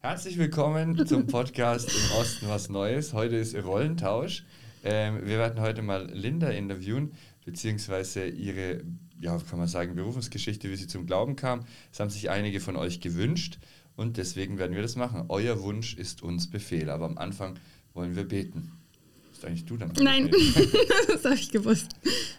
Herzlich willkommen zum Podcast Im Osten was Neues. Heute ist Rollentausch. Wir werden heute mal Linda interviewen, beziehungsweise ihre, ja, kann man sagen, Berufungsgeschichte, wie sie zum Glauben kam. Das haben sich einige von euch gewünscht und deswegen werden wir das machen. Euer Wunsch ist uns Befehl, aber am Anfang wollen wir beten. Bist eigentlich du dann? Nein, das habe ich gewusst.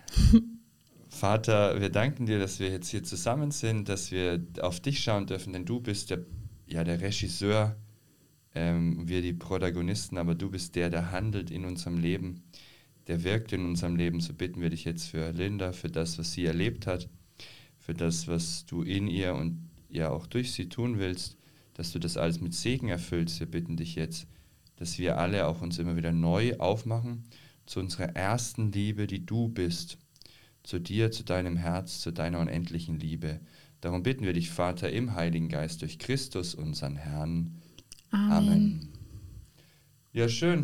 Vater, wir danken dir, dass wir jetzt hier zusammen sind, dass wir auf dich schauen dürfen, denn du bist der Regisseur, wir die Protagonisten, aber du bist der handelt in unserem Leben, der wirkt in unserem Leben. So bitten wir dich jetzt für Linda, für das, was sie erlebt hat, für das, was du in ihr und ja auch durch sie tun willst, dass du das alles mit Segen erfüllst. Wir bitten dich jetzt, dass wir alle auch uns immer wieder neu aufmachen zu unserer ersten Liebe, die du bist, zu dir, zu deinem Herz, zu deiner unendlichen Liebe. Darum bitten wir dich, Vater, im Heiligen Geist, durch Christus, unseren Herrn. Amen. Ja, schön.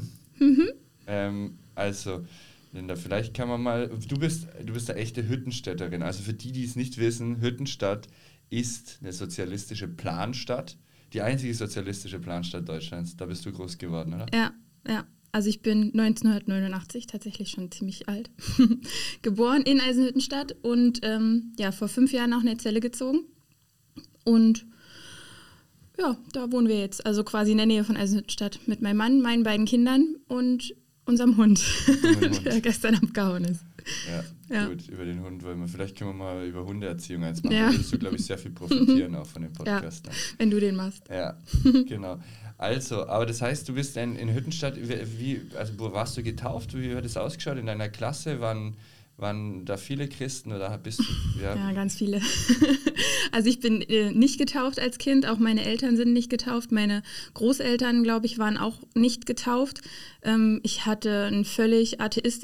Also, Linda, vielleicht kann man mal, du bist eine echte Hüttenstädterin. Also für die es nicht wissen, Hüttenstadt ist eine sozialistische Planstadt. Die einzige sozialistische Planstadt Deutschlands. Da bist du groß geworden, oder? Ja. Also ich bin 1989, tatsächlich schon ziemlich alt, geboren in Eisenhüttenstadt und vor 5 Jahren nach Netzelle gezogen. Und ja, da wohnen wir jetzt, also quasi in der Nähe von Eisenhüttenstadt mit meinem Mann, meinen beiden Kindern und unserem Hund, der gestern abgehauen ist. Ja, gut, über den Hund wollen wir. Vielleicht können wir mal über Hundeerziehung eins machen. Da würdest du, glaube ich, sehr viel profitieren auch von dem Podcast. Ja, wenn du den machst. Ja, genau. Also, aber das heißt, du bist in Hüttenstadt, wo warst du getauft? Wie hat es ausgeschaut in deiner Klasse? Waren da viele Christen oder bist du? Ja, ganz viele. Also ich bin nicht getauft als Kind, auch meine Eltern sind nicht getauft. Meine Großeltern, glaube ich, waren auch nicht getauft. Ich hatte ein völlig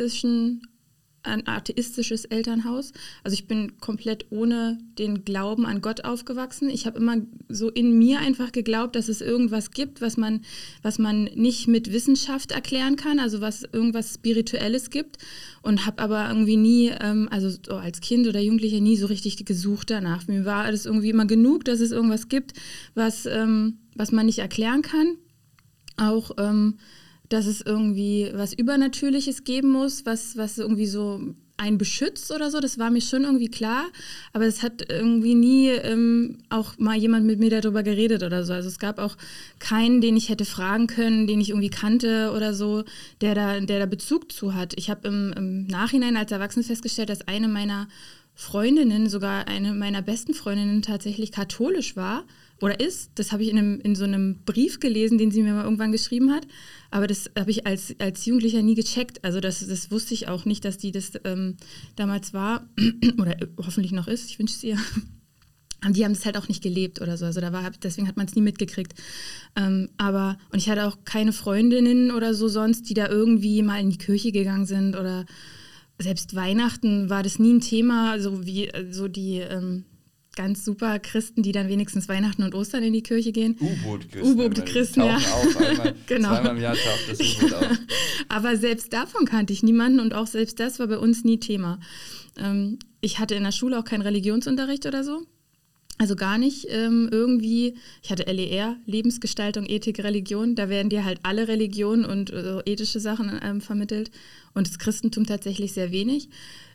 ein atheistisches Elternhaus. Also ich bin komplett ohne den Glauben an Gott aufgewachsen. Ich habe immer so in mir einfach geglaubt, dass es irgendwas gibt, was man nicht mit Wissenschaft erklären kann, also was irgendwas Spirituelles gibt, und habe aber irgendwie nie, als Kind oder Jugendlicher nie so richtig gesucht danach. Mir war alles irgendwie immer genug, dass es irgendwas gibt, was man nicht erklären kann. Auch dass es irgendwie was Übernatürliches geben muss, was irgendwie so einen beschützt oder so, das war mir schon irgendwie klar, aber es hat irgendwie nie auch mal jemand mit mir darüber geredet oder so. Also es gab auch keinen, den ich hätte fragen können, den ich irgendwie kannte oder so, der da Bezug zu hat. Ich habe im Nachhinein als Erwachsene festgestellt, dass eine meiner Freundinnen, sogar eine meiner besten Freundinnen, tatsächlich katholisch war oder ist. Das habe ich in so einem Brief gelesen, den sie mir mal irgendwann geschrieben hat. Aber das habe ich als Jugendlicher nie gecheckt. Also das wusste ich auch nicht, dass die das damals war oder hoffentlich noch ist. Ich wünsche es ihr. Und die haben es halt auch nicht gelebt oder so. Also deswegen hat man es nie mitgekriegt. Und ich hatte auch keine Freundinnen oder so sonst, die da irgendwie mal in die Kirche gegangen sind oder selbst Weihnachten war das nie ein Thema, so wie so die ganz super Christen, die dann wenigstens Weihnachten und Ostern in die Kirche gehen. U-Boot-Christen, ja. Auf einmal, genau. Zweimal im Jahr taucht das U-Boot auf. Aber selbst davon kannte ich niemanden und auch selbst das war bei uns nie Thema. Ich hatte in der Schule auch keinen Religionsunterricht oder so. Also gar nicht irgendwie, ich hatte LER, Lebensgestaltung, Ethik, Religion, da werden dir halt alle Religionen und ethische Sachen vermittelt und das Christentum tatsächlich sehr wenig.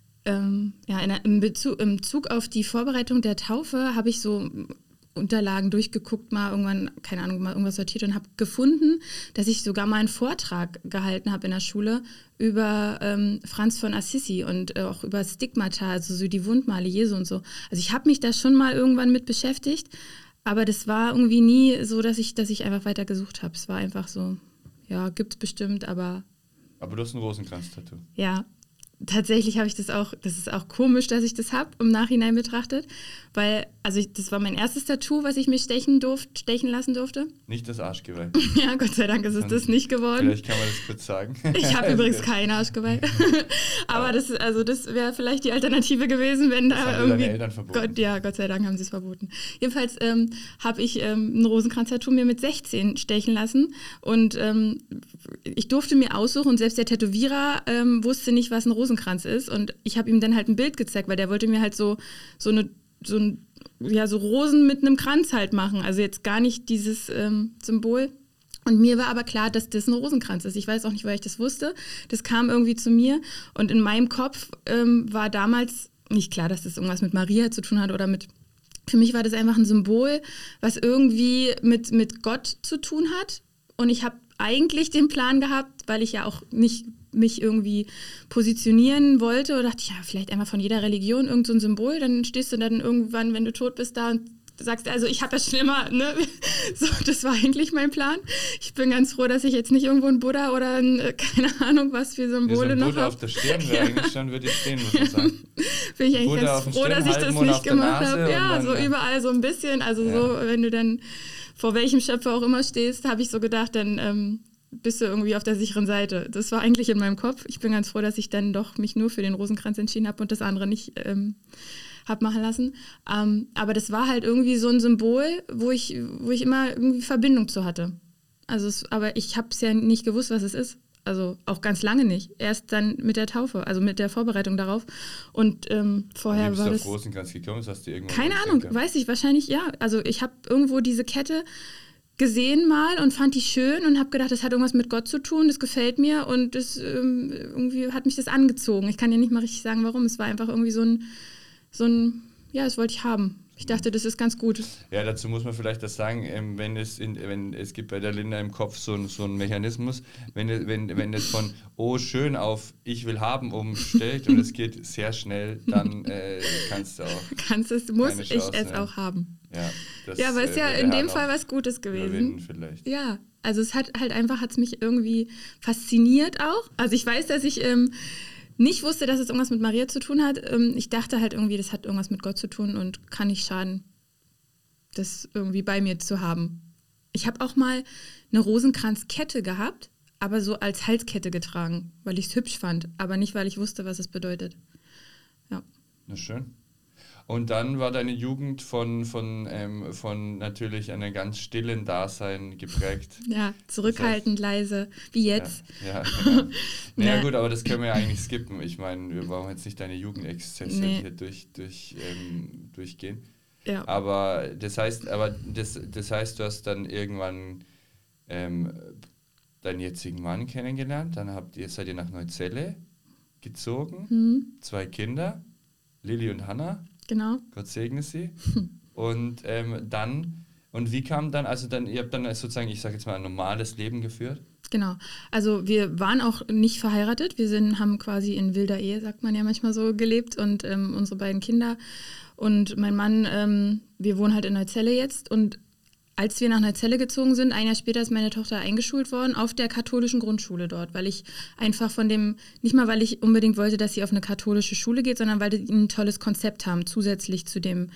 Im Bezug auf die Vorbereitung der Taufe habe ich so Unterlagen durchgeguckt, mal irgendwann, keine Ahnung, mal irgendwas sortiert und habe gefunden, dass ich sogar mal einen Vortrag gehalten habe in der Schule über Franz von Assisi und auch über Stigmata, also so die Wundmale Jesu und so. Also ich habe mich da schon mal irgendwann mit beschäftigt, aber das war irgendwie nie so, dass ich einfach weiter gesucht habe. Es war einfach so, ja, gibt's bestimmt, aber... Aber du hast ein Rosenkranz-Tattoo. Ja. Tatsächlich habe ich das ist auch komisch, dass ich das habe, im Nachhinein betrachtet, weil, das war mein erstes Tattoo, was ich mir stechen lassen durfte. Nicht das Arschgeweih. Ja, Gott sei Dank ist es das nicht geworden. Vielleicht kann man das kurz sagen. Ich habe übrigens kein Arschgeweih. Aber das wäre vielleicht die Alternative gewesen, wenn da das irgendwie... Deine Eltern verboten. Gott sei Dank haben sie es verboten. Jedenfalls habe ich ein Rosenkranz-Tattoo mir mit 16 stechen lassen und ich durfte mir aussuchen und selbst der Tätowierer wusste nicht, was ein Rosenkranz ist und ich habe ihm dann halt ein Bild gezeigt, weil der wollte mir halt so ein ja, so Rosen mit einem Kranz halt machen. Also jetzt gar nicht dieses Symbol. Und mir war aber klar, dass das ein Rosenkranz ist. Ich weiß auch nicht, woher ich das wusste. Das kam irgendwie zu mir. Und in meinem Kopf war damals nicht klar, dass das irgendwas mit Maria zu tun hat oder mit... Für mich war das einfach ein Symbol, was irgendwie mit Gott zu tun hat. Und ich habe eigentlich den Plan gehabt, weil ich ja auch nicht mich irgendwie positionieren wollte. Oder dachte ich, ja, vielleicht einfach von jeder Religion irgend so ein Symbol. Dann stehst du dann irgendwann, wenn du tot bist, da und sagst, also ich habe ja schon immer, ne, so, das war eigentlich mein Plan. Ich bin ganz froh, dass ich jetzt nicht irgendwo ein Buddha oder ein, keine Ahnung, was für Symbole noch habe. Buddha auf der Stirn wäre eigentlich schon, würde ich stehen, muss man sagen. Bin ich eigentlich ganz froh, dass ich das nicht gemacht habe. Ja, so überall so ein bisschen, also so, wenn du dann vor welchem Schöpfer auch immer stehst, habe ich so gedacht, dann bist du irgendwie auf der sicheren Seite. Das war eigentlich in meinem Kopf. Ich bin ganz froh, dass ich dann doch mich nur für den Rosenkranz entschieden habe und das andere nicht habe machen lassen. Aber das war halt irgendwie so ein Symbol, wo ich immer irgendwie Verbindung zu hatte. Also aber ich habe es ja nicht gewusst, was es ist. Also auch ganz lange nicht. Erst dann mit der Taufe, also mit der Vorbereitung darauf. Und vorher war das... Wie bist du auf Rosenkranz gekommen? Das hast du irgendwann keine Ahnung, weiß ich wahrscheinlich, ja. Also ich habe irgendwo diese Kette gesehen mal und fand die schön und habe gedacht, das hat irgendwas mit Gott zu tun, das gefällt mir und das irgendwie hat mich das angezogen. Ich kann dir nicht mal richtig sagen, warum. Es war einfach irgendwie so ein ja, das wollte ich haben. Ich dachte, das ist ganz gut. Ja, dazu muss man vielleicht das sagen, wenn es gibt bei der Linda im Kopf so einen Mechanismus, wenn es von oh schön auf ich will haben umstellt und es geht sehr schnell, dann kannst du auch muss ich es auch haben. Ja, aber es ist ja in dem Fall was Gutes gewesen. Vielleicht. Ja, also es hat mich irgendwie fasziniert auch. Also ich weiß, dass ich nicht wusste, dass es irgendwas mit Maria zu tun hat. Ich dachte halt irgendwie, das hat irgendwas mit Gott zu tun und kann nicht schaden, das irgendwie bei mir zu haben. Ich habe auch mal eine Rosenkranzkette gehabt, aber so als Halskette getragen, weil ich es hübsch fand, aber nicht, weil ich wusste, was es bedeutet. Ja. Na schön. Und dann war deine Jugend von natürlich einem ganz stillen Dasein geprägt. Ja, zurückhaltend, leise, wie jetzt. Ja, genau. Naja, gut, aber das können wir ja eigentlich skippen. Ich meine, wir brauchen jetzt nicht deine Jugendexzesse hier durchgehen. Ja. Aber das heißt, du hast dann irgendwann deinen jetzigen Mann kennengelernt, dann seid ihr nach Neuzelle gezogen, 2 Kinder, Lilly und Hannah. Genau. Gott segne sie. Und wie kam dann, ihr habt dann sozusagen, ich sage jetzt mal, ein normales Leben geführt? Genau. Also wir waren auch nicht verheiratet. Wir haben quasi in wilder Ehe, sagt man ja manchmal so, gelebt und unsere beiden Kinder und mein Mann, wir wohnen halt in Neuzelle jetzt und als wir nach Neuzelle gezogen sind, ein Jahr später ist meine Tochter eingeschult worden auf der katholischen Grundschule dort, weil ich einfach nicht mal, weil ich unbedingt wollte, dass sie auf eine katholische Schule geht, sondern weil die ein tolles Konzept haben, zusätzlich zu dem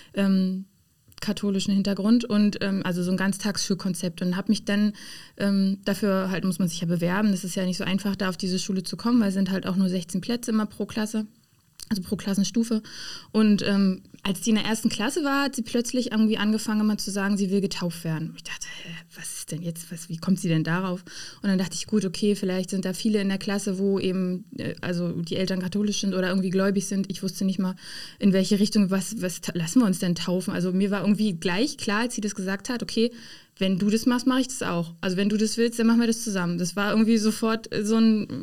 katholischen Hintergrund und also so ein Ganztagsschulkonzept und habe mich dann dafür halt, muss man sich ja bewerben, das ist ja nicht so einfach, da auf diese Schule zu kommen, weil es sind halt auch nur 16 Plätze immer pro Klasse. Also pro Klassenstufe. Und als die in der 1. Klasse war, hat sie plötzlich irgendwie angefangen, immer zu sagen, sie will getauft werden. Ich dachte, was ist denn jetzt, wie kommt sie denn darauf? Und dann dachte ich, gut, okay, vielleicht sind da viele in der Klasse, wo eben, also die Eltern katholisch sind oder irgendwie gläubig sind. Ich wusste nicht mal, in welche Richtung, was lassen wir uns denn taufen? Also mir war irgendwie gleich klar, als sie das gesagt hat, okay, wenn du das machst, mache ich das auch. Also wenn du das willst, dann machen wir das zusammen. Das war irgendwie sofort so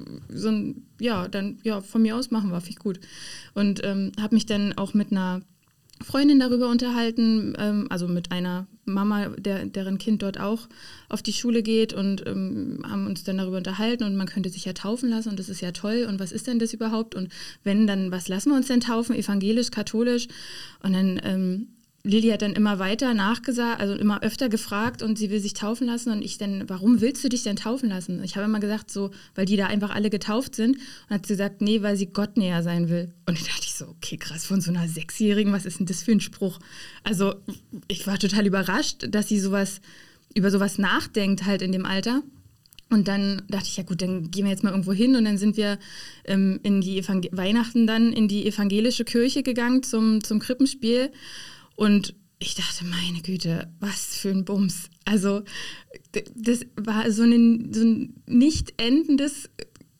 ein von mir aus machen wir, finde ich gut. Und habe mich dann auch mit einer Freundin darüber unterhalten, also mit einer Mama, deren Kind dort auch auf die Schule geht und haben uns dann darüber unterhalten und man könnte sich ja taufen lassen und das ist ja toll und was ist denn das überhaupt und wenn, dann was lassen wir uns denn taufen, evangelisch, katholisch und dann Lilly hat dann immer weiter nachgesagt, also immer öfter gefragt und sie will sich taufen lassen und ich dann, warum willst du dich denn taufen lassen? Ich habe immer gesagt, so, weil die da einfach alle getauft sind und hat sie gesagt, nee, weil sie Gott näher sein will. Und dann dachte ich so, okay, krass, von so einer 6-Jährigen, was ist denn das für ein Spruch? Also ich war total überrascht, dass sie über sowas nachdenkt halt in dem Alter. Und dann dachte ich, ja gut, dann gehen wir jetzt mal irgendwo hin und dann sind wir in die Weihnachten dann in die evangelische Kirche gegangen zum Krippenspiel. Und ich dachte, meine Güte, was für ein Bums. Also das war so ein nicht endendes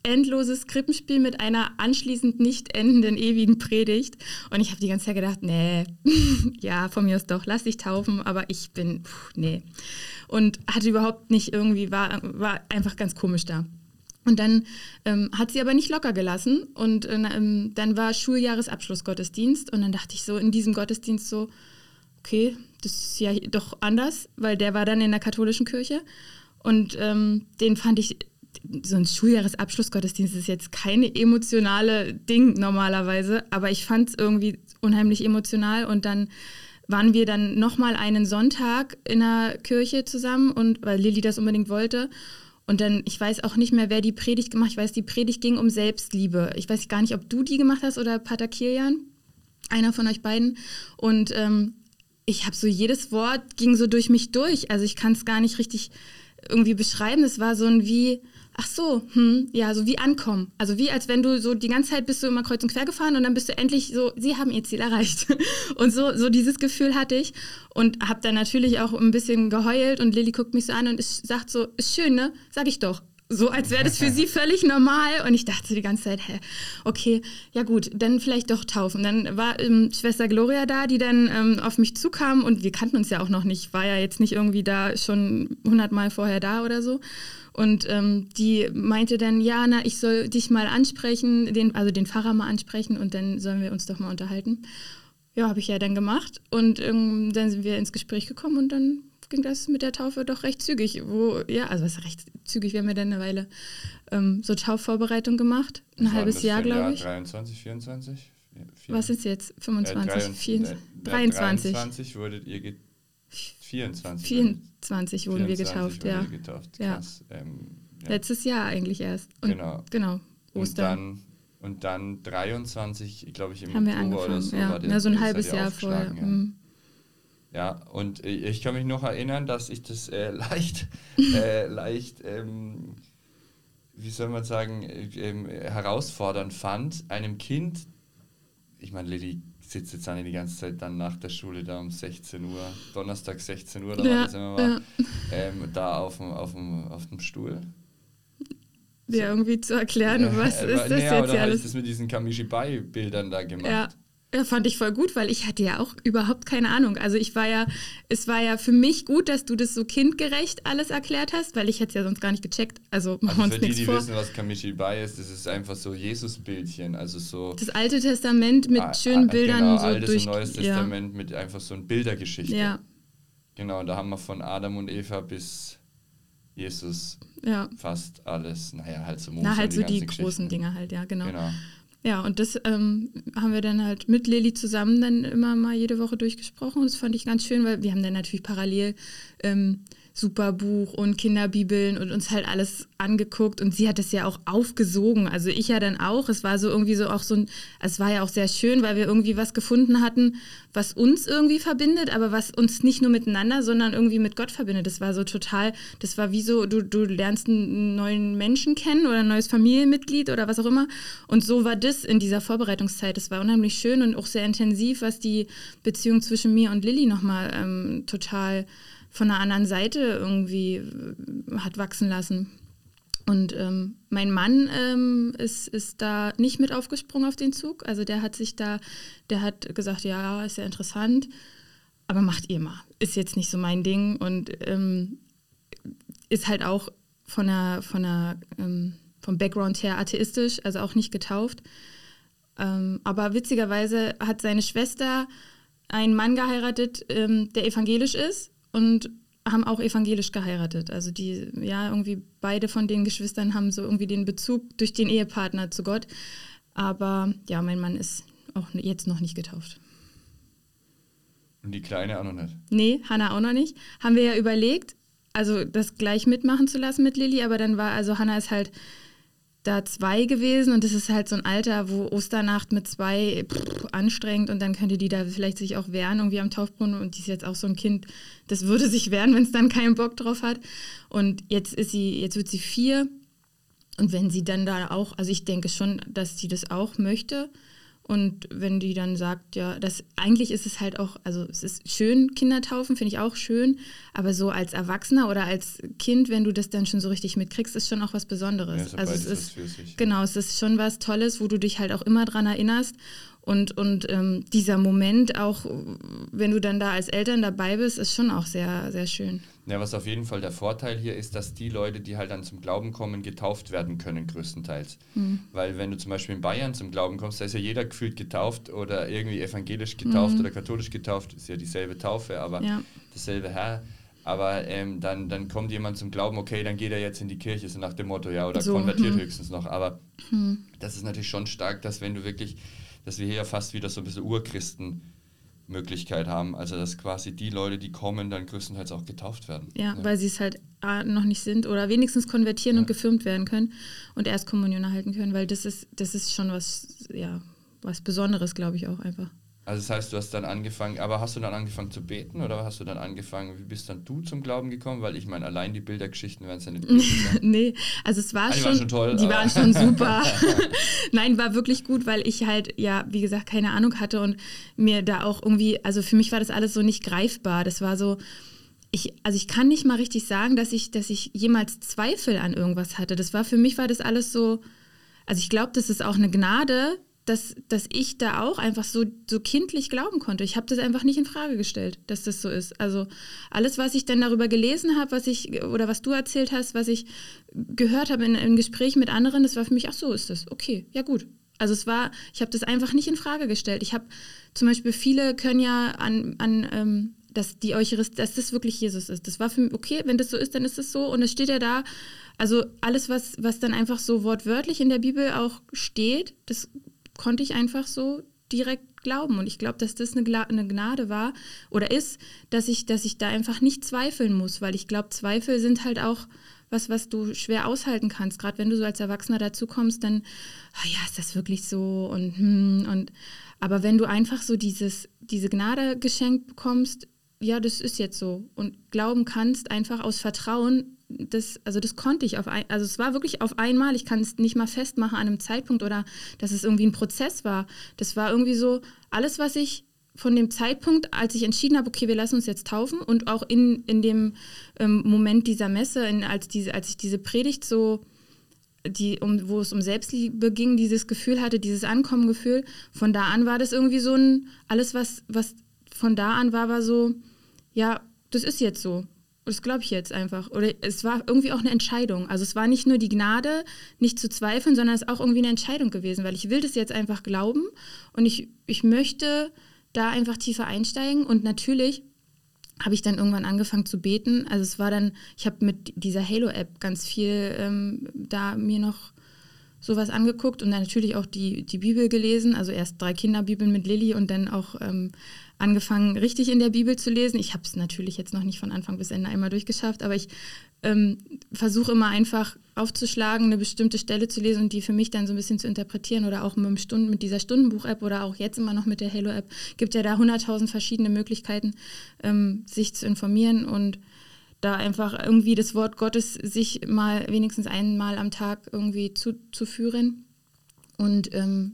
endloses Krippenspiel mit einer anschließend nicht endenden ewigen Predigt. Und ich habe die ganze Zeit gedacht, nee, ja, von mir aus doch, lass dich taufen, aber ich bin, nee. Und hatte überhaupt nicht irgendwie, war einfach ganz komisch da. Und dann hat sie aber nicht locker gelassen und dann war Schuljahresabschlussgottesdienst und dann dachte ich so in diesem Gottesdienst so, okay, das ist ja doch anders, weil der war dann in der katholischen Kirche und den fand ich, so ein Schuljahresabschlussgottesdienst ist jetzt keine emotionale Ding normalerweise, aber ich fand es irgendwie unheimlich emotional und dann waren wir dann nochmal einen Sonntag in der Kirche zusammen und weil Lilly das unbedingt wollte. Und dann, ich weiß auch nicht mehr, wer die Predigt gemacht hat. Ich weiß, die Predigt ging um Selbstliebe. Ich weiß gar nicht, ob du die gemacht hast oder Pater Kilian, einer von euch beiden. Und ich habe so, jedes Wort ging so durch mich durch. Also ich kann es gar nicht richtig irgendwie beschreiben. Es war so ein wie, ach so, ja, so wie ankommen. Also wie, als wenn du so die ganze Zeit bist du immer kreuz und quer gefahren und dann bist du endlich so, sie haben ihr Ziel erreicht. Und so dieses Gefühl hatte ich und habe dann natürlich auch ein bisschen geheult und Lilly guckt mich so an und sagt so, ist schön, ne? Sag ich doch. So, als wäre das für sie völlig normal. Und ich dachte so die ganze Zeit, okay, ja gut, dann vielleicht doch taufen. Dann war Schwester Gloria da, die dann auf mich zukam und wir kannten uns ja auch noch nicht. War ja jetzt nicht irgendwie da schon 100-mal vorher da oder so. Und die meinte dann, ja, na, ich soll dich mal ansprechen, den Pfarrer mal ansprechen und dann sollen wir uns doch mal unterhalten. Ja, habe ich ja dann gemacht und dann sind wir ins Gespräch gekommen und dann ging das mit der Taufe doch recht zügig. Also was recht zügig, wir haben ja dann eine Weile so Taufvorbereitung gemacht, ein halbes Jahr, glaube ich. 23, 24? Was ist jetzt? 25, 24, 23. 23 wurdet ihr 24. 24 wurden wir getauft, ja. Krass. Ja. Letztes Jahr eigentlich erst. Und, genau. Ostern. Und dann 23, glaube ich, im haben wir Oktober angefangen, oder so. Ja, so ein halbes Jahr vorher. Ja. Ja, und ich kann mich noch erinnern, dass ich das leicht, wie soll man sagen, herausfordernd fand, einem Kind, ich meine, Lilly sitzt jetzt die ganze Zeit dann nach der Schule da um 16 Uhr, Donnerstag 16 Uhr, da auf dem Stuhl. Ja, irgendwie zu erklären, was ist das jetzt hier alles? alles? Ich das mit diesen Kamishibai-Bildern da gemacht. Ja, fand ich voll gut, weil ich hatte ja auch überhaupt keine Ahnung. Also es war ja für mich gut, dass du das so kindgerecht alles erklärt hast, weil ich hätte es ja sonst gar nicht gecheckt. Also machen wir uns nichts vor. Für die wissen, was Kamishibai ist, das ist einfach so Jesus-Bildchen. Also so das Alte Testament mit schönen Bildern. Genau, so Altes durch, und Neues Testament mit einfach so einer Bildergeschichte. Ja. Genau, und da haben wir von Adam und Eva bis Jesus fast alles. Naja, halt so Mose. Halt so die großen Dinge halt, ja, genau. Ja, und das haben wir dann halt mit Lilly zusammen dann immer mal jede Woche durchgesprochen. Und das fand ich ganz schön, weil wir haben dann natürlich parallel Superbuch und Kinderbibeln und uns halt alles angeguckt. Und sie hat es ja auch aufgesogen. Also ich ja dann auch. Es war so irgendwie so auch es war ja auch sehr schön, weil wir irgendwie was gefunden hatten, was uns irgendwie verbindet, aber was uns nicht nur miteinander, sondern irgendwie mit Gott verbindet. Das war so total, das war wie so, du lernst einen neuen Menschen kennen oder ein neues Familienmitglied oder was auch immer. Und so war das in dieser Vorbereitungszeit. Das war unheimlich schön und auch sehr intensiv, was die Beziehung zwischen mir und Lilly nochmal total von einer anderen Seite irgendwie hat wachsen lassen. Und mein Mann ist da nicht mit aufgesprungen auf den Zug. Also der hat gesagt, ja, ist ja interessant, aber macht ihr mal. Ist jetzt nicht so mein Ding und ist halt auch vom Background her atheistisch, also auch nicht getauft. Aber witzigerweise hat seine Schwester einen Mann geheiratet, der evangelisch ist und haben auch evangelisch geheiratet. Also irgendwie beide von den Geschwistern haben so irgendwie den Bezug durch den Ehepartner zu Gott. Aber ja, mein Mann ist auch jetzt noch nicht getauft. Und die Kleine auch noch nicht? Nee, Hannah auch noch nicht. Haben wir ja überlegt, also das gleich mitmachen zu lassen mit Lilly, aber dann Hannah ist halt da 2 gewesen und das ist halt so ein Alter, wo Osternacht mit 2 anstrengend und dann könnte die da vielleicht sich auch wehren irgendwie am Taufbrunnen und die ist jetzt auch so ein Kind, das würde sich wehren, wenn es dann keinen Bock drauf hat und jetzt wird sie 4 und wenn sie dann da auch, also ich denke schon, dass sie das auch möchte Und wenn die dann sagt, ja, eigentlich ist es halt auch, also es ist schön, Kinder taufen, finde ich auch schön, aber so als Erwachsener oder als Kind, wenn du das dann schon so richtig mitkriegst, ist schon auch was Besonderes. Ja, also es was ist, für sich. genau, es ist schon was Tolles, wo du dich halt auch immer dran erinnerst. Und dieser Moment, auch wenn du dann da als Eltern dabei bist, ist schon auch sehr, sehr schön. Ja, was auf jeden Fall der Vorteil hier ist, dass die Leute, die halt dann zum Glauben kommen, getauft werden können, größtenteils. Weil wenn du zum Beispiel in Bayern zum Glauben kommst, da ist ja jeder gefühlt getauft oder irgendwie evangelisch getauft oder katholisch getauft, ist ja dieselbe Taufe, aber dasselbe Herr. Aber dann kommt jemand zum Glauben, okay, dann geht er jetzt in die Kirche, so nach dem Motto, ja, oder so, konvertiert höchstens noch. Aber das ist natürlich schon stark, dass wenn du wirklich, dass wir hier ja fast wieder so ein bisschen Urchristen-Möglichkeit haben. Also dass quasi die Leute, die kommen, dann größtenteils auch getauft werden. Ja, weil sie es halt noch nicht sind oder wenigstens konvertieren und gefirmt werden können und Erstkommunion erhalten können, weil das ist schon was Besonderes, glaube ich auch einfach. Also das heißt, du hast dann angefangen, aber hast du dann angefangen zu beten oder hast du dann angefangen, wie bist dann du zum Glauben gekommen? Weil ich meine, allein die Bildergeschichten werden es ja nicht sein. Nee, also es war schon... Die waren schon toll. Die waren schon super. Nein, war wirklich gut, weil ich halt, ja, wie gesagt, keine Ahnung hatte und mir da auch irgendwie, also für mich war das alles so nicht greifbar. Das war so, ich kann nicht mal richtig sagen, dass ich jemals Zweifel an irgendwas hatte. Für mich war das alles so, also ich glaube, das ist auch eine Gnade, dass ich da auch einfach so kindlich glauben konnte. Ich habe das einfach nicht in Frage gestellt, dass das so ist. Also alles, was ich dann darüber gelesen habe, oder was du erzählt hast, was ich gehört habe in Gesprächen mit anderen, das war für mich, ach so ist das, okay, ja gut. Also ich habe das einfach nicht in Frage gestellt. Ich habe zum Beispiel, viele können ja dass die Eucharistie, dass das wirklich Jesus ist. Das war für mich, okay, wenn das so ist, dann ist es so. Und es steht ja da, also alles, was dann einfach so wortwörtlich in der Bibel auch steht, das konnte ich einfach so direkt glauben. Und ich glaube, dass das eine Gnade war oder ist, dass ich da einfach nicht zweifeln muss, weil ich glaube, Zweifel sind halt auch was du schwer aushalten kannst. Gerade wenn du so als Erwachsener dazu kommst, dann, ist das wirklich so? Aber wenn du einfach so diese Gnade geschenkt bekommst, ja, das ist jetzt so. Und glauben kannst einfach aus Vertrauen, das konnte ich also es war wirklich auf einmal, ich kann es nicht mal festmachen an einem Zeitpunkt oder dass es irgendwie ein Prozess war. Das war irgendwie so, alles, was ich von dem Zeitpunkt, als ich entschieden habe, okay, wir lassen uns jetzt taufen und auch in dem Moment dieser Messe, als ich diese Predigt so, wo es um Selbstliebe ging, dieses Gefühl hatte, dieses Ankommengefühl, von da an war das irgendwie so alles, was von da an war so, ja, das ist jetzt so. Das glaube ich jetzt einfach. Oder es war irgendwie auch eine Entscheidung. Also es war nicht nur die Gnade, nicht zu zweifeln, sondern es ist auch irgendwie eine Entscheidung gewesen, weil ich will das jetzt einfach glauben und ich möchte da einfach tiefer einsteigen. Und natürlich habe ich dann irgendwann angefangen zu beten. Also es war dann, ich habe mit dieser Halo-App ganz viel da mir noch sowas angeguckt und dann natürlich auch die Bibel gelesen. Also erst 3 Kinderbibeln mit Lilly und dann auch angefangen, richtig in der Bibel zu lesen. Ich habe es natürlich jetzt noch nicht von Anfang bis Ende einmal durchgeschafft, aber ich versuche immer einfach aufzuschlagen, eine bestimmte Stelle zu lesen und die für mich dann so ein bisschen zu interpretieren oder auch mit dieser Stundenbuch-App oder auch jetzt immer noch mit der Halo-App. Gibt ja da 100.000 verschiedene Möglichkeiten, sich zu informieren und da einfach irgendwie das Wort Gottes sich mal wenigstens einmal am Tag irgendwie zuführen und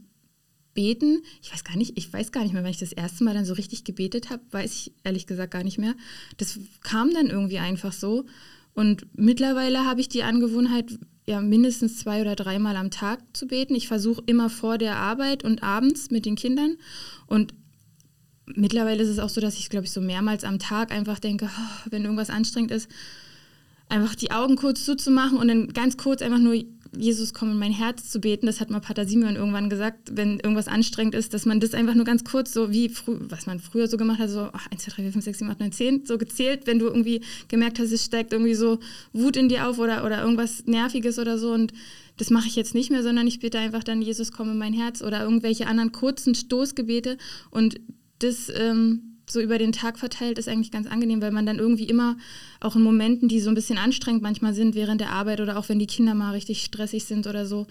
beten. Ich weiß gar nicht mehr, wann ich das erste Mal dann so richtig gebetet habe, weiß ich ehrlich gesagt gar nicht mehr. Das kam dann irgendwie einfach so und mittlerweile habe ich die Angewohnheit, ja, mindestens 2 oder 3 Mal am Tag zu beten. Ich versuche immer vor der Arbeit und abends mit den Kindern und mittlerweile ist es auch so, dass ich, glaube ich, so mehrmals am Tag einfach denke, wenn irgendwas anstrengend ist, einfach die Augen kurz zuzumachen und dann ganz kurz einfach nur Jesus, komm in mein Herz zu beten. Das hat mal Pater Simeon irgendwann gesagt, wenn irgendwas anstrengend ist, dass man das einfach nur ganz kurz so wie was man früher so gemacht hat, so 1, 2, 3, 4, 5, 6, 7, 8, 9, 10 so gezählt, wenn du irgendwie gemerkt hast, es steigt irgendwie so Wut in dir auf oder irgendwas Nerviges oder so und das mache ich jetzt nicht mehr, sondern ich bete einfach dann, Jesus, komm in mein Herz oder irgendwelche anderen kurzen Stoßgebete und das so über den Tag verteilt ist eigentlich ganz angenehm, weil man dann irgendwie immer auch in Momenten, die so ein bisschen anstrengend manchmal sind während der Arbeit oder auch wenn die Kinder mal richtig stressig sind oder so,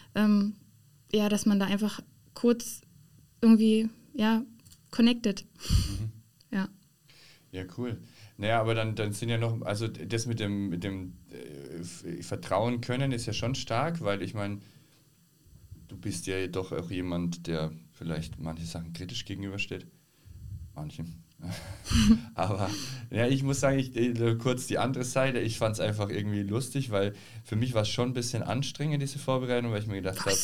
dass man da einfach kurz irgendwie, connected. Mhm. Ja. Ja, cool. Naja, aber dann sind ja noch, also das mit dem Vertrauen können ist ja schon stark, weil ich meine, du bist ja doch auch jemand, der vielleicht manche Sachen kritisch gegenübersteht. Manchen. Aber ja, ich muss sagen, kurz die andere Seite, ich fand es einfach irgendwie lustig, weil für mich war es schon ein bisschen anstrengend, diese Vorbereitung, weil ich mir gedacht habe,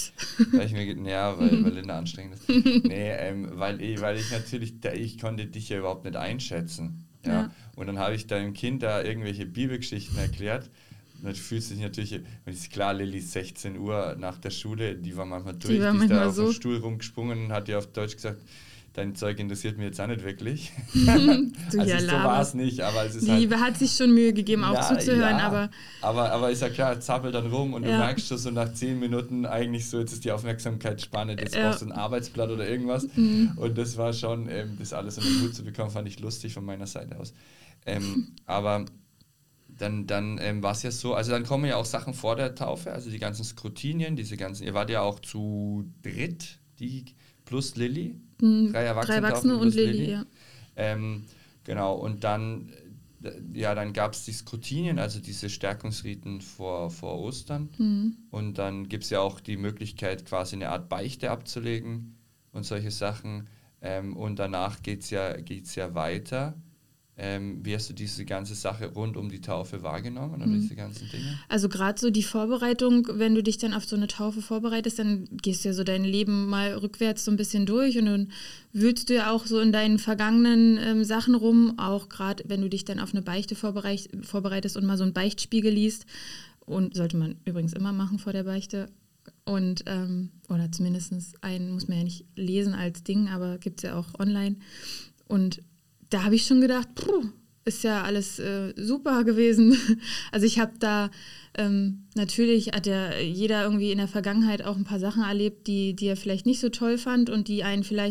weil Linda anstrengend ist. Nee, weil ich natürlich, ich konnte dich ja überhaupt nicht einschätzen. Ja? Und dann habe ich deinem Kind da irgendwelche Bibelgeschichten erklärt. Und dann fühlst du dich natürlich, und ist klar, Lilly 16 Uhr nach der Schule, die war manchmal durch, die ist da auf dem Stuhl rumgesprungen und hat ja auf Deutsch gesagt, dein Zeug interessiert mich jetzt auch nicht wirklich. So war es nicht, aber es ist Liebe hat sich schon Mühe gegeben, auch zuzuhören, aber ist ja klar, zappelt dann rum und du merkst schon so nach 10 Minuten eigentlich so, jetzt ist die Aufmerksamkeitsspanne, jetzt brauchst du ein Arbeitsblatt oder irgendwas. Und das war schon, das alles unter den Hut zu bekommen, fand ich lustig von meiner Seite aus. Aber dann war es ja so, also dann kommen ja auch Sachen vor der Taufe, also die ganzen Skrutinien, ihr wart ja auch zu dritt, plus Lilly. 3 Erwachsene und Lilly, ja. Genau, und dann gab es die Skrutinien, also diese Stärkungsriten vor Ostern. Und dann gibt es ja auch die Möglichkeit, quasi eine Art Beichte abzulegen und solche Sachen. Und danach geht's ja weiter. Wie hast du diese ganze Sache rund um die Taufe wahrgenommen oder diese ganzen Dinge? Also gerade so die Vorbereitung, wenn du dich dann auf so eine Taufe vorbereitest, dann gehst du ja so dein Leben mal rückwärts so ein bisschen durch und dann wühlst du ja auch so in deinen vergangenen Sachen rum, auch gerade wenn du dich dann auf eine Beichte vorbereitest und mal so einen Beichtspiegel liest, und sollte man übrigens immer machen vor der Beichte. Und, oder zumindest einen muss man ja nicht lesen als Ding, aber gibt es ja auch online. Und da habe ich schon gedacht, ist ja alles super gewesen. Also ich habe da, natürlich hat ja jeder irgendwie in der Vergangenheit auch ein paar Sachen erlebt, die er vielleicht nicht so toll fand und die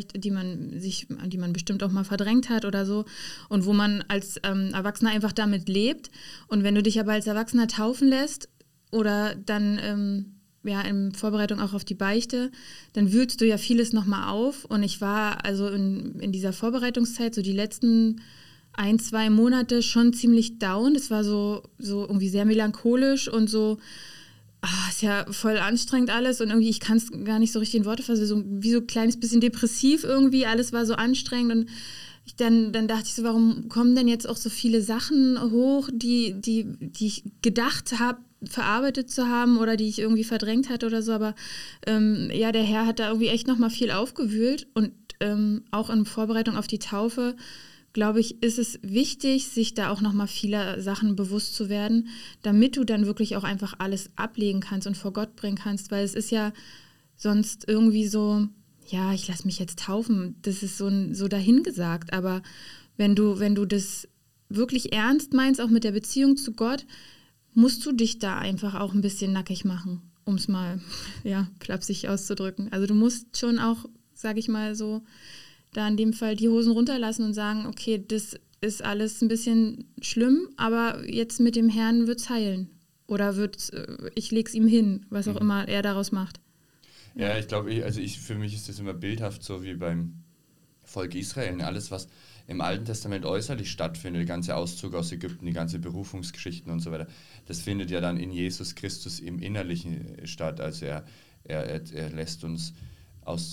man bestimmt auch mal verdrängt hat oder so. Und wo man als Erwachsener einfach damit lebt. Und wenn du dich aber als Erwachsener taufen lässt oder dann in Vorbereitung auch auf die Beichte, dann wühlst du ja vieles nochmal auf. Und ich war also in dieser Vorbereitungszeit, so die letzten 1-2 Monate schon ziemlich down. Es war so irgendwie sehr melancholisch und so, ist ja voll anstrengend alles und irgendwie, ich kann es gar nicht so richtig in Worte fassen, wie so ein kleines bisschen depressiv irgendwie, alles war so anstrengend und dann dachte ich so, warum kommen denn jetzt auch so viele Sachen hoch, die ich gedacht habe, verarbeitet zu haben oder die ich irgendwie verdrängt hatte oder so, aber der Herr hat da irgendwie echt nochmal viel aufgewühlt und auch in Vorbereitung auf die Taufe, glaube ich, ist es wichtig, sich da auch nochmal vieler Sachen bewusst zu werden, damit du dann wirklich auch einfach alles ablegen kannst und vor Gott bringen kannst, weil es ist ja sonst irgendwie so, ja, ich lasse mich jetzt taufen, das ist so dahingesagt, aber wenn du das wirklich ernst meinst, auch mit der Beziehung zu Gott, musst du dich da einfach auch ein bisschen nackig machen, um es mal, klapsig auszudrücken. Also du musst schon auch, sage ich mal so, da in dem Fall die Hosen runterlassen und sagen, okay, das ist alles ein bisschen schlimm, aber jetzt mit dem Herrn wird's heilen. Oder ich leg's ihm hin, was auch immer er daraus macht. Ja, ich glaube, für mich ist das immer bildhaft, so wie beim Volk Israel. Alles, was im Alten Testament äußerlich stattfindet, der ganze Auszug aus Ägypten, die ganze Berufungsgeschichten und so weiter, das findet ja dann in Jesus Christus im Innerlichen statt. Also er lässt uns aus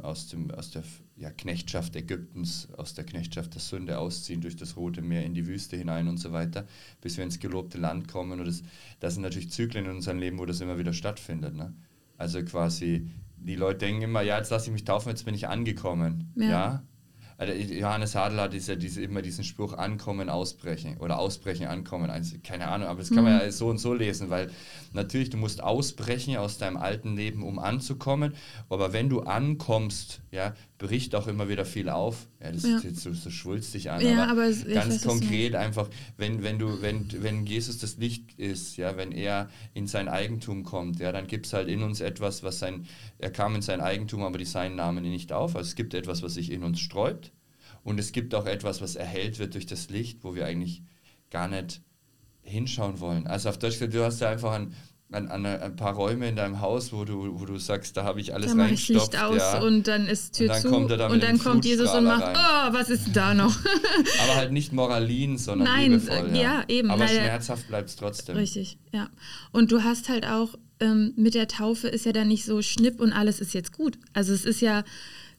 der Knechtschaft Ägyptens, aus der Knechtschaft der Sünde ausziehen, durch das Rote Meer in die Wüste hinein und so weiter, bis wir ins gelobte Land kommen. Und das sind natürlich Zyklen in unserem Leben, wo das immer wieder stattfindet. Ne? Also quasi, die Leute denken immer, ja, jetzt lasse ich mich taufen, jetzt bin ich angekommen. Ja? Also Johannes Hadl hat immer diesen Spruch ankommen, ausbrechen oder ausbrechen, ankommen. Also, keine Ahnung, aber das kann man ja so und so lesen, weil natürlich, du musst ausbrechen aus deinem alten Leben, um anzukommen, aber wenn du ankommst, bricht auch immer wieder viel auf. Ja, das ist jetzt so schwulstig an, aber ganz konkret einfach, wenn Jesus das Licht ist, wenn er in sein Eigentum kommt, dann gibt es halt in uns etwas, er kam in sein Eigentum, aber die Seinen nahmen ihn nicht auf. Also es gibt etwas, was sich in uns sträubt und es gibt auch etwas, was erhellt wird durch das Licht, wo wir eigentlich gar nicht hinschauen wollen. Also auf Deutsch gesagt, du hast ja einfach ein paar Räume in deinem Haus, wo du sagst, da habe ich alles reingestopft. Da mache ich Licht aus und dann ist Tür zu und dann kommt Jesus und macht, was ist da noch? Aber halt nicht moralin, sondern liebevoll. Ja, eben. Aber schmerzhaft bleibt es trotzdem. Richtig, ja. Und du hast halt auch, mit der Taufe ist ja dann nicht so Schnipp und alles ist jetzt gut. Also es ist ja,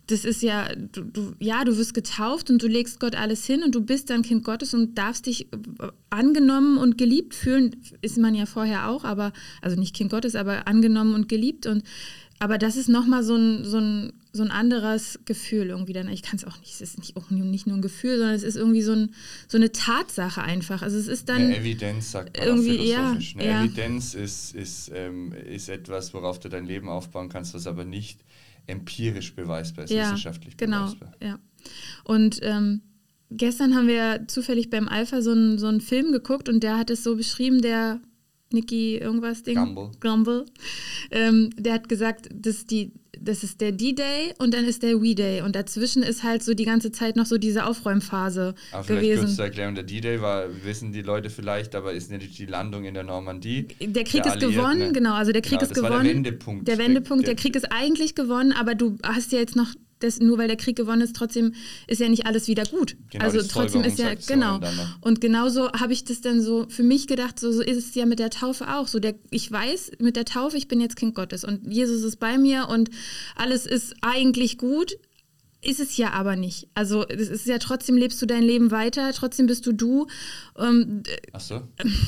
das ist ja, du wirst getauft und du legst Gott alles hin und du bist dann Kind Gottes und darfst dich angenommen und geliebt fühlen. Ist man ja vorher auch, aber, also nicht Kind Gottes, aber angenommen und geliebt. Aber das ist nochmal so ein anderes Gefühl irgendwie dann. Ich kann es auch nicht, es ist nicht nur ein Gefühl, sondern es ist irgendwie so eine Tatsache einfach. Also es ist dann... Eine Evidenz, sagt man irgendwie, philosophisch. Ja. Evidenz ist etwas, worauf du dein Leben aufbauen kannst, was aber nicht empirisch beweisbar ist, wissenschaftlich beweisbar. Ja. Und gestern haben wir zufällig beim Alpha so einen Film geguckt und der hat es so beschrieben, der Nicky irgendwas Ding. Gumbel. Der hat gesagt, das ist der D-Day und dann ist der We-Day und dazwischen ist halt so die ganze Zeit noch so diese Aufräumphase aber gewesen. Vielleicht kurz zur Erklärung, der D-Day wissen die Leute vielleicht, aber ist natürlich die Landung in der Normandie. Der Krieg ist gewonnen, genau, also der Krieg ist gewonnen. War der Wendepunkt. Der Wendepunkt, der Krieg ist eigentlich gewonnen, aber du hast ja jetzt noch nur weil der Krieg gewonnen ist, trotzdem ist ja nicht alles wieder gut. Genau, also trotzdem ist ja, genau. Und genauso habe ich das dann so für mich gedacht, so ist es ja mit der Taufe auch. So ich weiß mit der Taufe, ich bin jetzt Kind Gottes und Jesus ist bei mir und alles ist eigentlich gut, ist es ja aber nicht. Also es ist ja trotzdem, lebst du dein Leben weiter, trotzdem bist du. Ach so.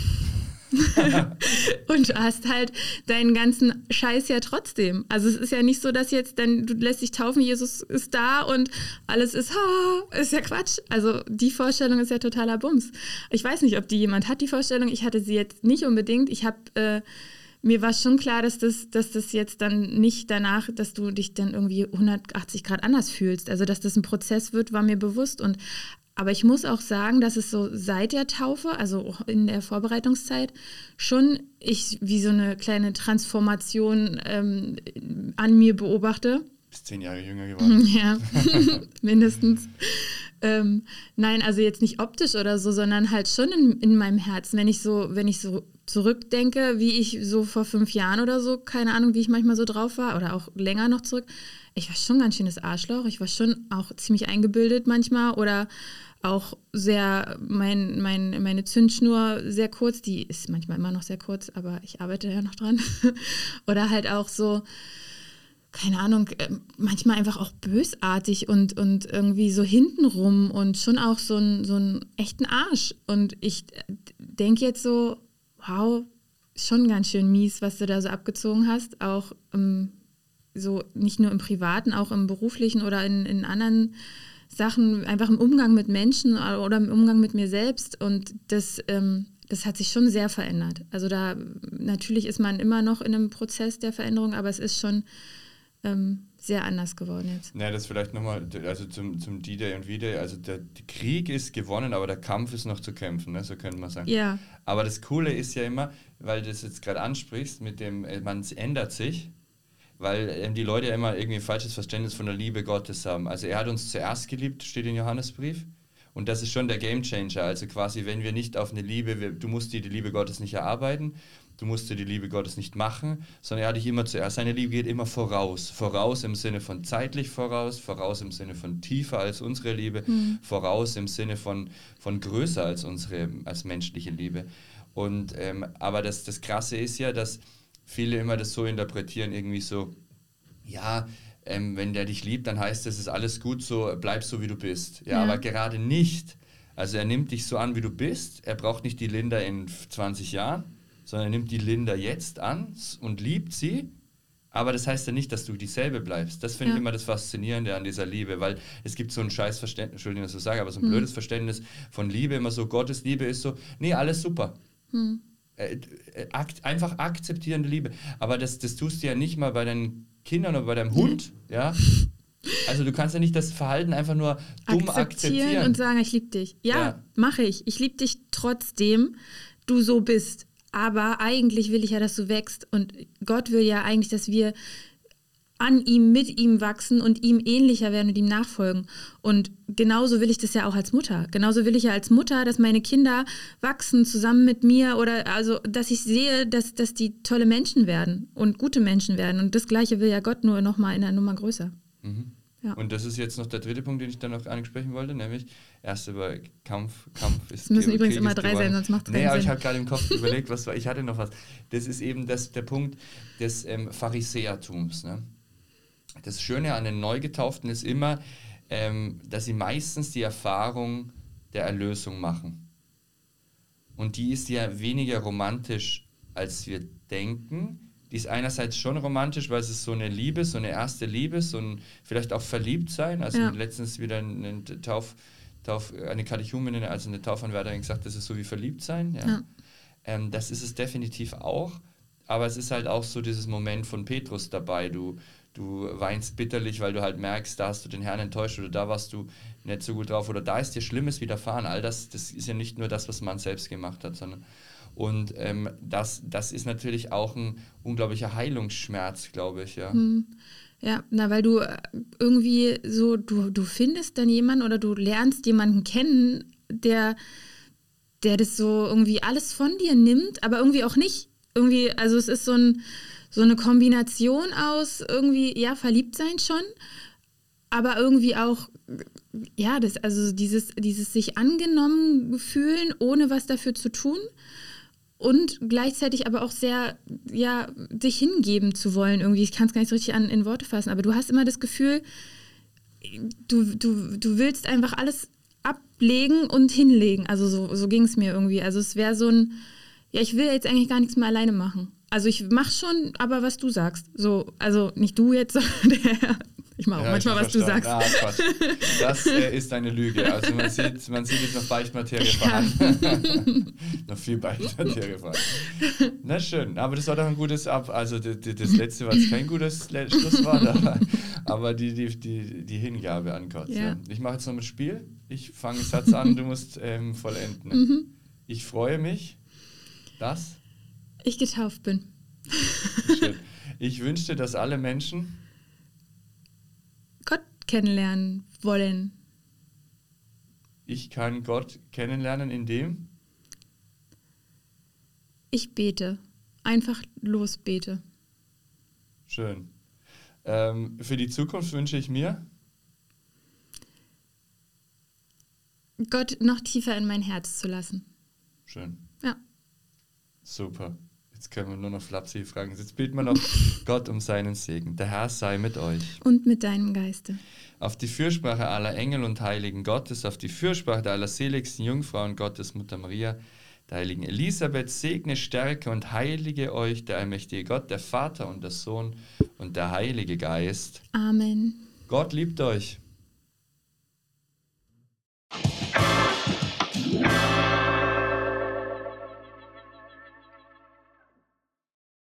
Und du hast halt deinen ganzen Scheiß ja trotzdem. Also es ist ja nicht so, dass jetzt dann, du lässt dich taufen, Jesus ist da und alles ist ja Quatsch. Also die Vorstellung ist ja totaler Bums. Ich weiß nicht, ob die jemand hat, die Vorstellung. Ich hatte sie jetzt nicht unbedingt. Mir war schon klar, dass das jetzt dann nicht danach, dass du dich dann irgendwie 180 Grad anders fühlst. Also dass das ein Prozess wird, war mir bewusst. Aber ich muss auch sagen, dass es so seit der Taufe, also in der Vorbereitungszeit, schon ich wie so eine kleine Transformation an mir beobachte. Bist 10 Jahre jünger geworden. Ja, mindestens. Nein, also jetzt nicht optisch oder so, sondern halt schon in meinem Herzen. Wenn ich so zurückdenke, wie ich so vor 5 Jahren oder so, keine Ahnung, wie ich manchmal so drauf war oder auch länger noch zurück, ich war schon ein ganz schönes Arschloch. Ich war schon auch ziemlich eingebildet manchmal oder auch sehr, meine Zündschnur sehr kurz, die ist manchmal immer noch sehr kurz, aber ich arbeite ja noch dran. Oder halt auch so, keine Ahnung, manchmal einfach auch bösartig und irgendwie so hintenrum und schon auch so einen echten Arsch. Und ich denke jetzt so, wow, schon ganz schön mies, was du da so abgezogen hast, auch so nicht nur im Privaten, auch im beruflichen oder in anderen Sachen, einfach im Umgang mit Menschen oder im Umgang mit mir selbst und das hat sich schon sehr verändert. Also da, natürlich ist man immer noch in einem Prozess der Veränderung, aber es ist schon sehr anders geworden jetzt. Ja, das vielleicht nochmal, also zum D-Day und V-Day, also der Krieg ist gewonnen, aber der Kampf ist noch zu kämpfen, ne? So könnte man sagen. Ja. Aber das Coole ist ja immer, weil du das jetzt gerade ansprichst, mit dem, man ändert sich, weil die Leute ja immer irgendwie ein falsches Verständnis von der Liebe Gottes haben. Also er hat uns zuerst geliebt, steht in Johannesbrief. Und das ist schon der Gamechanger. Also quasi, wenn wir nicht auf eine Liebe, du musst dir die Liebe Gottes nicht erarbeiten, du musst dir die Liebe Gottes nicht machen, sondern er hat dich immer zuerst. Seine Liebe geht immer voraus. Voraus im Sinne von zeitlich voraus im Sinne von tiefer als unsere Liebe, voraus im Sinne von größer als als menschliche Liebe. Und aber das Krasse ist ja, dass viele immer das so interpretieren, irgendwie so, ja, wenn der dich liebt, dann heißt es ist alles gut so, bleib so, wie du bist. Ja, aber gerade nicht. Also er nimmt dich so an, wie du bist. Er braucht nicht die Linda in 20 Jahren, sondern er nimmt die Linda jetzt an und liebt sie. Aber das heißt ja nicht, dass du dieselbe bleibst. Das finde ich immer das Faszinierende an dieser Liebe, weil es gibt so ein scheiß Verständnis, Entschuldigung, dass ich das sage, aber so ein blödes Verständnis von Liebe, immer so, Gottes Liebe ist so, nee, alles super. Einfach akzeptierende Liebe. Aber das tust du ja nicht mal bei deinen Kindern oder bei deinem Hund, ja. Also du kannst ja nicht das Verhalten einfach nur dumm akzeptieren. Und sagen, ich liebe dich. Ja, mache ich. Ich liebe dich trotzdem, du so bist. Aber eigentlich will ich ja, dass du wächst. Und Gott will ja eigentlich, dass wir an ihm, mit ihm wachsen und ihm ähnlicher werden und ihm nachfolgen. Und genauso will ich das ja auch als Mutter. Genauso will ich ja als Mutter, dass meine Kinder wachsen zusammen mit mir oder also, dass ich sehe, dass die tolle Menschen werden und gute Menschen werden. Und das Gleiche will ja Gott nur nochmal in einer Nummer größer. Mhm. Ja. Und das ist jetzt noch der dritte Punkt, den ich dann noch ansprechen wollte, nämlich erst über Kampf ist. Es müssen übrigens immer 3 sein, sonst macht es keinen Sinn. Nee, aber ich habe gerade im Kopf überlegt, ich hatte noch was. Das ist eben der Punkt des Pharisäertums, ne? das Schöne an den Neugetauften ist immer, dass sie meistens die Erfahrung der Erlösung machen. Und die ist ja weniger romantisch, als wir denken. Die ist einerseits schon romantisch, weil es ist so eine Liebe, so eine erste Liebe, so ein vielleicht auch verliebt sein. Also letztens wieder eine Katechumenin, also eine Taufanwärterin gesagt, das ist so wie verliebt sein. Ja. Das ist es definitiv auch. Aber es ist halt auch so dieses Moment von Petrus dabei. Du weinst bitterlich, weil du halt merkst, da hast du den Herrn enttäuscht oder da warst du nicht so gut drauf oder da ist dir Schlimmes widerfahren. All das ist ja nicht nur das, was man selbst gemacht hat, sondern und das ist natürlich auch ein unglaublicher Heilungsschmerz, glaube ich, ja. Ja, weil du irgendwie so, du findest dann jemanden oder du lernst jemanden kennen, der das so irgendwie alles von dir nimmt, aber irgendwie auch nicht. Irgendwie, also es ist so eine Kombination aus irgendwie, ja, verliebt sein schon, aber irgendwie auch, ja, also dieses sich angenommen fühlen, ohne was dafür zu tun und gleichzeitig aber auch sehr, ja, sich hingeben zu wollen irgendwie. Ich kann es gar nicht so richtig in Worte fassen, aber du hast immer das Gefühl, du willst einfach alles ablegen und hinlegen. Also so ging es mir irgendwie. Also es wäre so ein, ja, ich will jetzt eigentlich gar nichts mehr alleine machen. Also ich mache schon, aber was du sagst. So, also nicht du jetzt, sondern ich mache auch manchmal, was du sagst. Ah, Quatsch. Das ist eine Lüge. Also man sieht es noch Beichtmaterie vorhanden. Noch viel Beichtmaterie vorhanden. Na schön, aber das war doch ein gutes Also das letzte war jetzt kein gutes Schlusswort, aber die Hingabe an Gott. Ja. Ich mache jetzt noch ein Spiel. Ich fange einen Satz an, du musst vollenden. Ich freue mich, dass ich getauft bin. Schön. Ich wünschte, dass alle Menschen Gott kennenlernen wollen. Ich kann Gott kennenlernen, indem ich bete. Einfach losbete. Schön. Für die Zukunft wünsche ich mir Gott noch tiefer in mein Herz zu lassen. Schön. Ja. Super. Jetzt können wir nur noch flapsig fragen. Jetzt beten wir noch Gott um seinen Segen. Der Herr sei mit euch. Und mit deinem Geiste. Auf die Fürsprache aller Engel und Heiligen Gottes, auf die Fürsprache der allerseligsten Jungfrauen Gottes, Mutter Maria, der heiligen Elisabeth, segne, stärke und heilige euch der allmächtige Gott, der Vater und der Sohn und der Heilige Geist. Amen. Gott liebt euch.